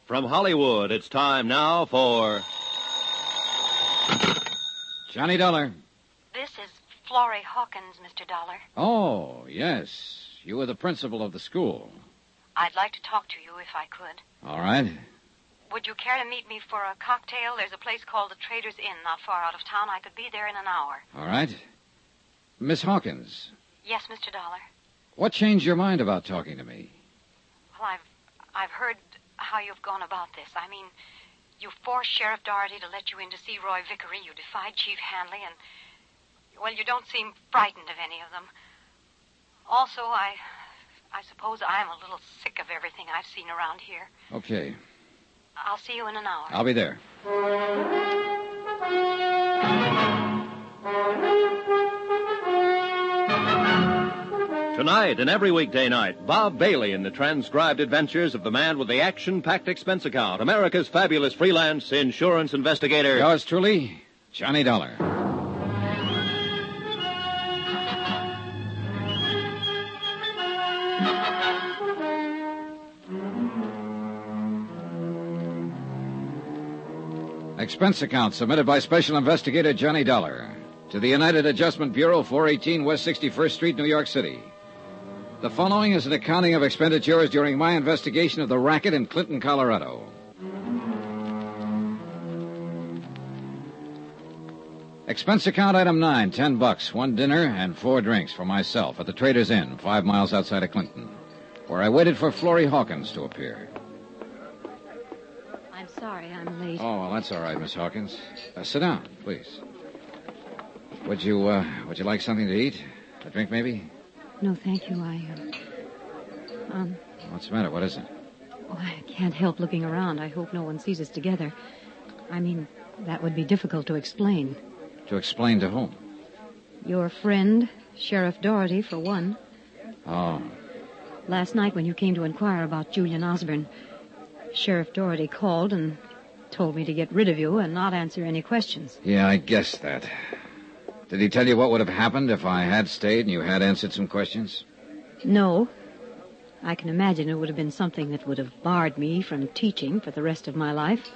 From Hollywood, it's time now for... Johnny Dollar. This is Florrie Hawkins, Mr. Dollar. Oh, yes. You were the principal of the school. I'd like to talk to you if I could. All right. Would you care to meet me for a cocktail? There's a place called the Trader's Inn not far out of town. I could be there in an hour. All right. Miss Hawkins. Yes, Mr. Dollar. What changed your mind about talking to me? Well, I've heard how you've gone about this. I mean, you forced Sheriff Doherty to let you in to see Roy Vickery. You defied Chief Hanley, and, well, you don't seem frightened of any of them. Also, I suppose I'm a little sick of everything I've seen around here. Okay. I'll see you in an hour. I'll be there. Tonight and every weekday night, Bob Bailey in the transcribed adventures of the man with the action-packed expense account, America's fabulous freelance insurance investigator. Yours truly, Johnny Dollar. Expense account submitted by Special Investigator Johnny Dollar to the United Adjustment Bureau, 418 West 61st Street, New York City. The following is an accounting of expenditures during my investigation of the racket in Clinton, Colorado. Expense account item 9, $10, one dinner and 4 drinks for myself at the Trader's Inn, 5 miles outside of Clinton, where I waited for Florrie Hawkins to appear. I'm sorry I'm late. Oh, well, that's all right, Miss Hawkins. Sit down, please. Would you like something to eat? A drink, maybe? No, thank you. What's the matter? What is it? Oh, I can't help looking around. I hope no one sees us together. I mean, that would be difficult to explain. To explain to whom? Your friend, Sheriff Doherty, for one. Oh. Last night when you came to inquire about Julian Osborne, Sheriff Doherty called and told me to get rid of you and not answer any questions. Yeah, I guessed that. Did he tell you what would have happened if I had stayed and you had answered some questions? No. I can imagine it would have been something that would have barred me from teaching for the rest of my life.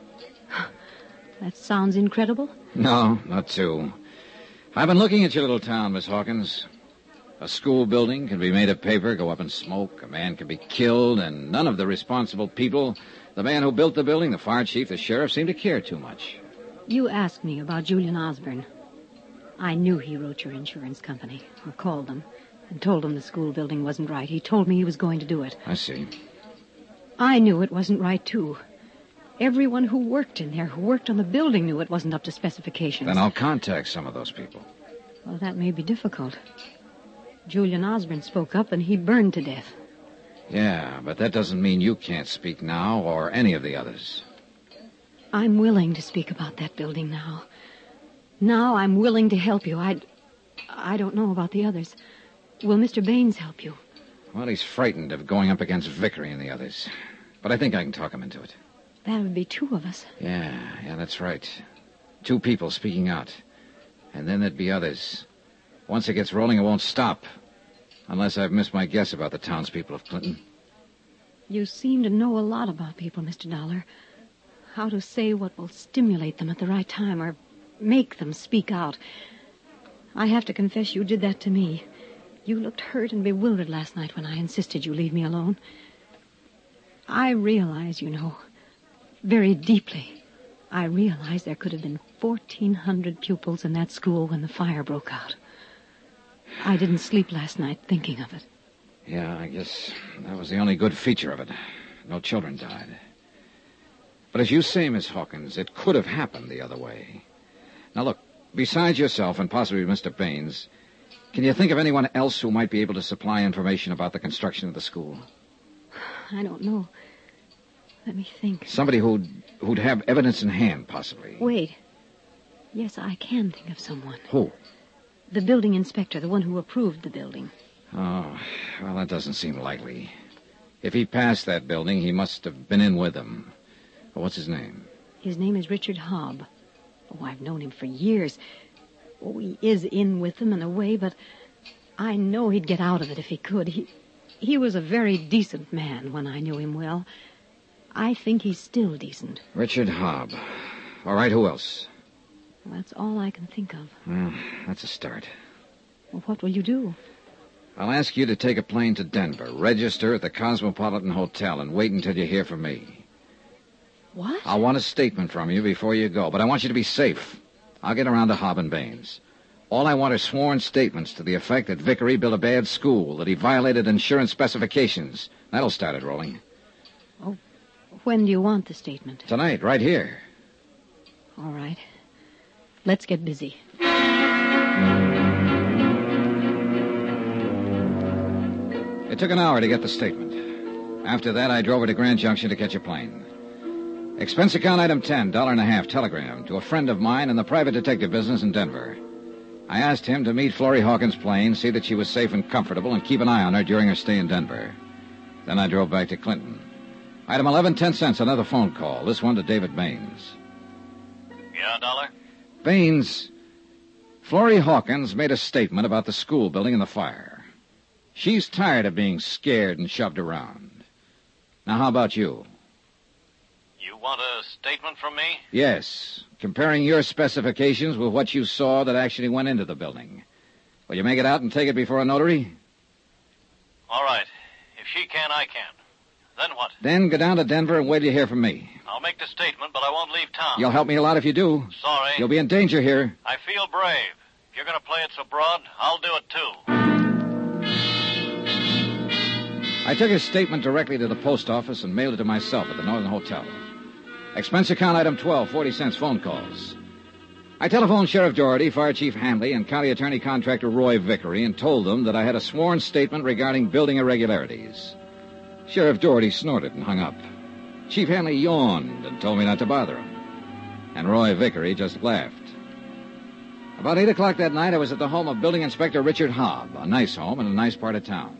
That sounds incredible? No, not too. I've been looking at your little town, Miss Hawkins. A school building can be made of paper, go up in smoke, a man can be killed, and none of the responsible people, the man who built the building, the fire chief, the sheriff, seem to care too much. You asked me about Julian Osborne. I knew he wrote your insurance company, or called them, and told them the school building wasn't right. He told me he was going to do it. I see. I knew it wasn't right, too. Everyone who worked in there, who worked on the building, knew it wasn't up to specifications. Then I'll contact some of those people. Well, that may be difficult. Julian Osborne spoke up, and he burned to death. Yeah, but that doesn't mean you can't speak now, or any of the others. I'm willing to speak about that building now. Now I'm willing to help you. I don't know about the others. Will Mr. Baines help you? Well, he's frightened of going up against Vickery and the others. But I think I can talk him into it. That would be 2 of us. Yeah, that's right. 2 people speaking out. And then there'd be others. Once it gets rolling, it won't stop. Unless I've missed my guess about the townspeople of Clinton. You seem to know a lot about people, Mr. Dollar. How to say what will stimulate them at the right time or make them speak out. I have to confess you did that to me. You looked hurt and bewildered last night when I insisted you leave me alone. I realize, you know, very deeply, I realize there could have been 1,400 pupils in that school when the fire broke out. I didn't sleep last night thinking of it. Yeah, I guess that was the only good feature of it. No children died. But as you say, Miss Hawkins, it could have happened the other way. Now, look, besides yourself and possibly Mr. Baines, can you think of anyone else who might be able to supply information about the construction of the school? I don't know. Let me think. Somebody who'd have evidence in hand, possibly. Wait. Yes, I can think of someone. Who? The building inspector, the one who approved the building. Oh, well, that doesn't seem likely. If he passed that building, he must have been in with them. What's his name? His name is Richard Hobb. Oh, I've known him for years. Oh, he is in with them in a way, but I know he'd get out of it if he could. He was a very decent man when I knew him well. I think he's still decent. Richard Hobb. All right, who else? Well, that's all I can think of. Well, that's a start. Well, what will you do? I'll ask you to take a plane to Denver, register at the Cosmopolitan Hotel, and wait until you hear from me. What? I'll want a statement from you before you go, but I want you to be safe. I'll get around to Hobb and Baines. All I want are sworn statements to the effect that Vickery built a bad school, that he violated insurance specifications. That'll start it rolling. Oh, when do you want the statement? Tonight, right here. All right. Let's get busy. It took an hour to get the statement. After that, I drove her to Grand Junction to catch a plane. Expense account item 10, $1.50, telegram to a friend of mine in the private detective business in Denver. I asked him to meet Florrie Hawkins' plane, see that she was safe and comfortable, and keep an eye on her during her stay in Denver. Then I drove back to Clinton. Item 11, 10 cents, another phone call. This one to David Baines. Yeah, Dollar? Baines, Florrie Hawkins made a statement about the school building and the fire. She's tired of being scared and shoved around. Now, how about you? You want a statement from me? Yes, comparing your specifications with what you saw that actually went into the building. Will you make it out and take it before a notary? All right. If she can, I can. Then what? Then go down to Denver and wait to hear from me. I'll make the statement, but I won't leave town. You'll help me a lot if you do. Sorry. You'll be in danger here. I feel brave. If you're going to play it so broad, I'll do it, too. I took his statement directly to the post office and mailed it to myself at the Northern Hotel. Expense account item 12, 40 cents, phone calls. I telephoned Sheriff Doherty, Fire Chief Hanley, and County Attorney Contractor Roy Vickery and told them that I had a sworn statement regarding building irregularities. Sheriff Doherty snorted and hung up. Chief Hanley yawned and told me not to bother him. And Roy Vickery just laughed. About 8 o'clock that night, I was at the home of Building Inspector Richard Hobb, a nice home in a nice part of town.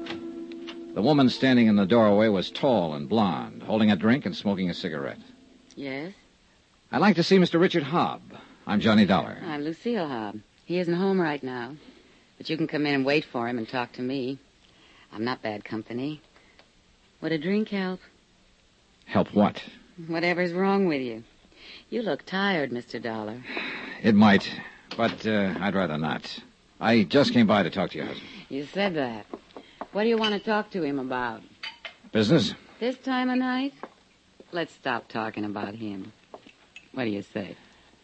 The woman standing in the doorway was tall and blonde, holding a drink and smoking a cigarette. Yes? I'd like to see Mr. Richard Hobb. I'm Johnny Dollar. I'm Lucille Hobb. He isn't home right now. But you can come in and wait for him and talk to me. I'm not bad company. Would a drink help? Help what? Whatever's wrong with you. You look tired, Mr. Dollar. It might, but I'd rather not. I just came by to talk to your husband. You said that. What do you want to talk to him about? Business? This time of night? Let's stop talking about him. What do you say?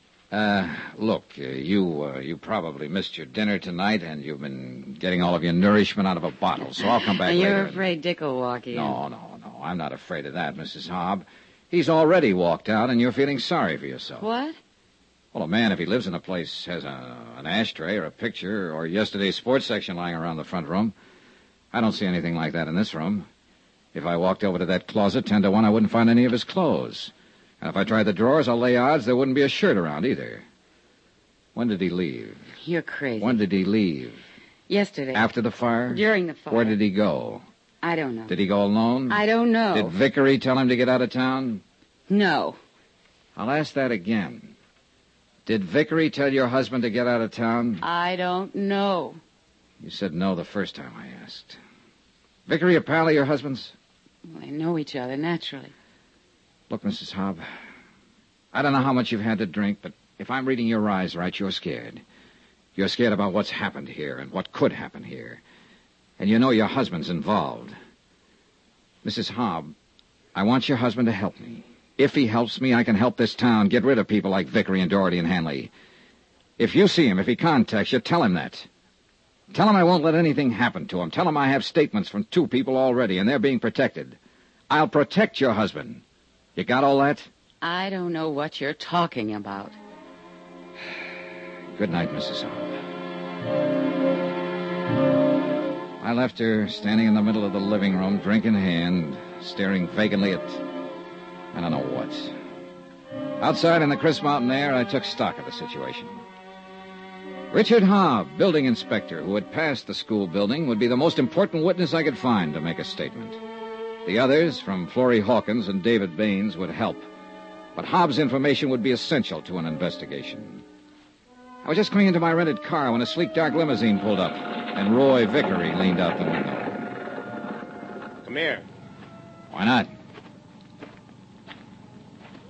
Look, you probably missed your dinner tonight, and you've been getting all of your nourishment out of a bottle, so I'll come back and later. you're afraid Dick will walk in. No, I'm not afraid of that, Mrs. Hobb. He's already walked out, and you're feeling sorry for yourself. What? Well, a man, if he lives in a place, has an ashtray or a picture or yesterday's sports section lying around the front room. I don't see anything like that in this room. If I walked over to that closet 10 to 1, I wouldn't find any of his clothes. And if I tried the drawers, I'll lay odds there wouldn't be a shirt around either. When did he leave? You're crazy. When did he leave? Yesterday. After the fire? During the fire. Where did he go? I don't know. Did he go alone? I don't know. Did Vickery tell him to get out of town? No. I'll ask that again. Did Vickery tell your husband to get out of town? I don't know. You said no the first time I asked. Vickery a pal of your husband's? Well, they know each other, naturally. Look, Mrs. Hobb, I don't know how much you've had to drink, but if I'm reading your eyes right, you're scared. You're scared about what's happened here and what could happen here. And you know your husband's involved. Mrs. Hobb, I want your husband to help me. If he helps me, I can help this town get rid of people like Vickery and Doherty and Hanley. If you see him, if he contacts you, tell him that. Tell him I won't let anything happen to him. Tell him I have statements from 2 people already, and they're being protected. I'll protect your husband. You got all that? I don't know what you're talking about. Good night, Mrs. Hobb. I left her standing in the middle of the living room, drink in hand, staring vacantly at I don't know what. Outside in the crisp mountain air, I took stock of the situation. Richard Hobb, building inspector, who had passed the school building, would be the most important witness I could find to make a statement. The others, from Florrie Hawkins and David Baines, would help. But Hobb's information would be essential to an investigation. I was just coming into my rented car when a sleek, dark limousine pulled up, and Roy Vickery leaned out the window. Come here. Why not?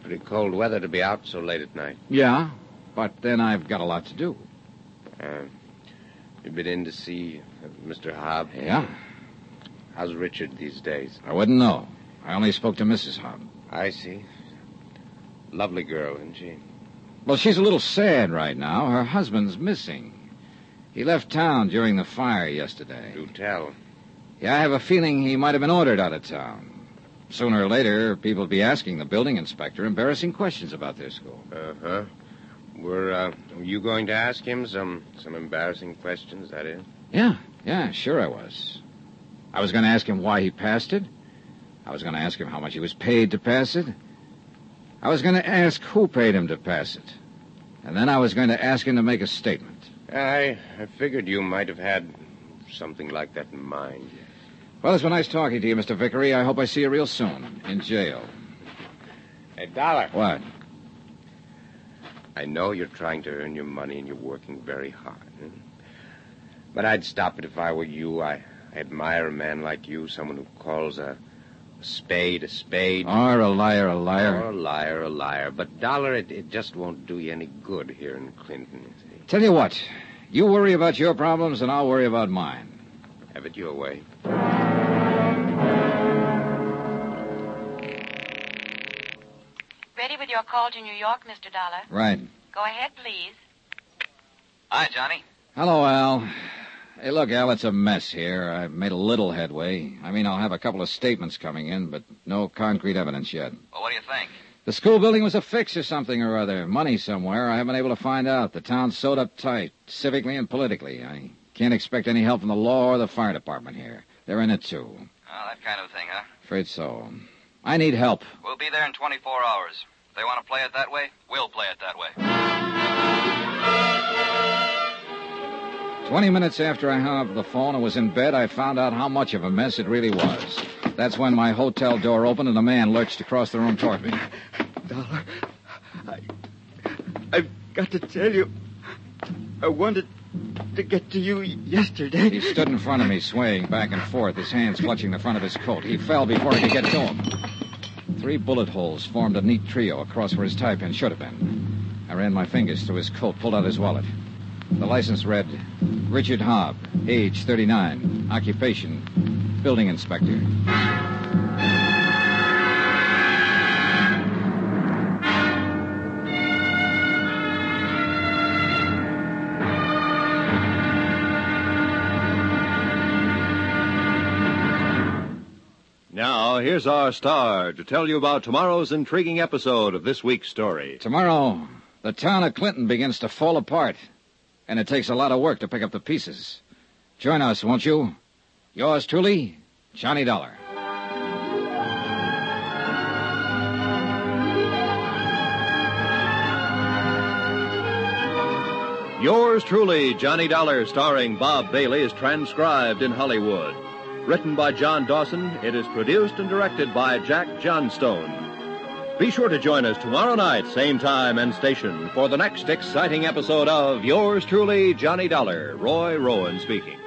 Pretty cold weather to be out so late at night. Yeah, but then I've got a lot to do. You've been in to see Mr. Hobb? Yeah? How's Richard these days? I wouldn't know. I only spoke to Mrs. Hobb. I see. Lovely girl, isn't she? Well, she's a little sad right now. Her husband's missing. He left town during the fire yesterday. Do tell. Yeah, I have a feeling he might have been ordered out of town. Sooner or later, people will be asking the building inspector embarrassing questions about their school. Uh-huh. Were you going to ask him some embarrassing questions, that is? Yeah, sure I was. I was going to ask him why he passed it. I was going to ask him how much he was paid to pass it. I was going to ask who paid him to pass it. And then I was going to ask him to make a statement. I figured you might have had something like that in mind. Well, it's been nice talking to you, Mr. Vickery. I hope I see you real soon. In jail. Hey, Dollar. What? I know you're trying to earn your money and you're working very hard. But I'd stop it if I were you. I admire a man like you, someone who calls a spade a spade. Or a liar a liar. Or a liar a liar. But, Dollar, it just won't do you any good here in Clinton, you see. Tell you what, you worry about your problems and I'll worry about mine. Have it your way. Ready with your call to New York, Mr. Dollar? Right. Go ahead, please. Hi, Johnny. Hello, Al. Hey, look, Al, it's a mess here. I've made a little headway. I mean, I'll have a couple of statements coming in, but no concrete evidence yet. Well, what do you think? The school building was a fix or something or other. Money somewhere. I haven't been able to find out. The town's sewed up tight, civically and politically. I can't expect any help from the law or the fire department here. They're in it, too. Oh, that kind of thing, huh? Afraid so. I need help. We'll be there in 24 hours. If they want to play it that way, we'll play it that way. 20 minutes after I hung up the phone and was in bed, I found out how much of a mess it really was. That's when my hotel door opened and a man lurched across the room toward me. Dollar, I've got to tell you, I wanted to get to you yesterday. He stood in front of me, swaying back and forth, his hands clutching the front of his coat. He fell before I could get to him. 3 bullet holes formed a neat trio across where his tie pin should have been. I ran my fingers through his coat, pulled out his wallet. The license read, Richard Hobb, age 39, occupation, building inspector. Now, here's our star to tell you about tomorrow's intriguing episode of this week's story. Tomorrow, the town of Clinton begins to fall apart. And it takes a lot of work to pick up the pieces. Join us, won't you? Yours truly, Johnny Dollar. Yours truly, Johnny Dollar, starring Bob Bailey, is transcribed in Hollywood. Written by John Dawson, it is produced and directed by Jack Johnstone. Be sure to join us tomorrow night, same time and station, for the next exciting episode of Yours truly, Johnny Dollar. Roy Rowan speaking.